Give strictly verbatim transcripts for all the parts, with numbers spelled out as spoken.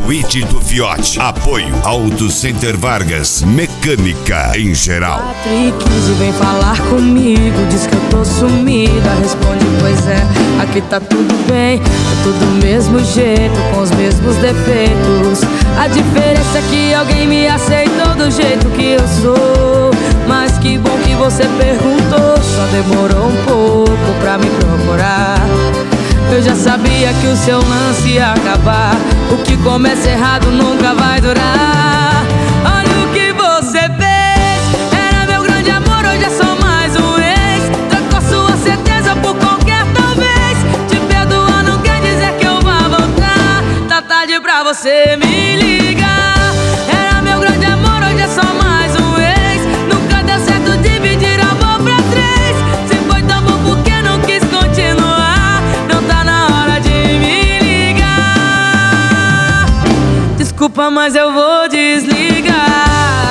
Suíte do Fiote. Apoio Auto Center Vargas, mecânica em geral. Quatro e quinze, vem falar comigo, diz que eu tô sumida. Responde, pois é, aqui tá tudo bem, tá tudo do mesmo jeito, com os mesmos defeitos. A diferença é que alguém me aceitou do jeito que eu sou. Mas que bom que você perguntou, só demorou um pouco pra me procurar. Eu já sabia que o seu lance ia acabar, o que começa errado nunca vai durar. Olha o que você fez, era meu grande amor, hoje é só mais um ex. Trocou sua certeza por qualquer talvez. Te perdoar não quer dizer que eu vá voltar. Tá tarde pra você me ligar. Era meu grande amor, hoje é só mais um ex. Nunca deu certo dividir amor pra três. Se foi tão bom porque não quis continuar. Não tá na hora de me ligar. Desculpa, mas eu vou desligar.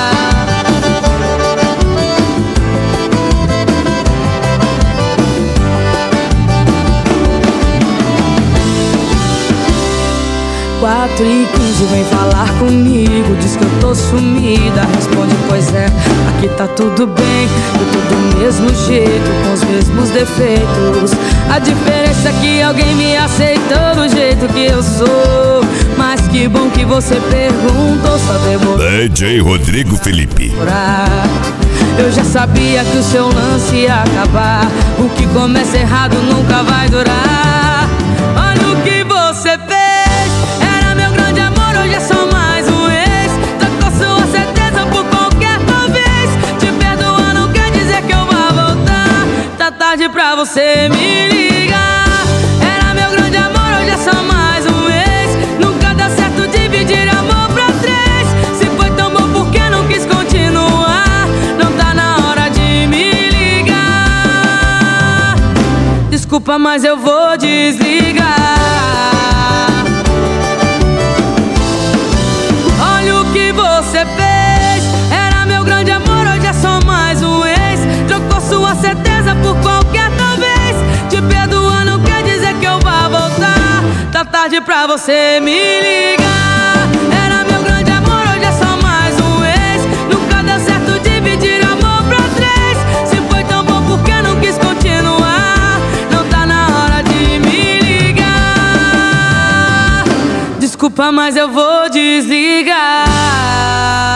Quatro e quinze, vem falar comigo, diz que eu tô sumida. Responde, pois é, aqui tá tudo bem, eu tô do mesmo jeito, com os mesmos defeitos. A diferença é que alguém me aceitou do jeito que eu sou. Mas que bom que você perguntou, só demorou. D J Rodrigo Felipe. Eu já sabia que o seu lance ia acabar, o que começa errado nunca vai durar. Olha o que você fez, era meu grande amor, hoje é só mais um ex. Trocou sua certeza por qualquer talvez. Te perdoar não quer dizer que eu vá voltar. Tá tarde pra você me ligar. Era meu grande amor, hoje é só mais um ex. Nunca dá certo dividir amor pra três. Se foi tão bom porque não quis continuar. Não tá na hora de me ligar. Desculpa, mas eu vou desligar. Olha o que você fez, era meu grande amor, hoje é só mais um ex. Trocou sua certeza por qualquer talvez. Te perdoar não quer dizer que eu vá voltar. Tá tarde pra você me ligar. Era meu grande amor, hoje é só mais um ex. Nunca deu certo dividir amor pra três. Se foi tão bom porque não quis continuar. Não tá na hora de me ligar. Desculpa, mas eu vou desligar.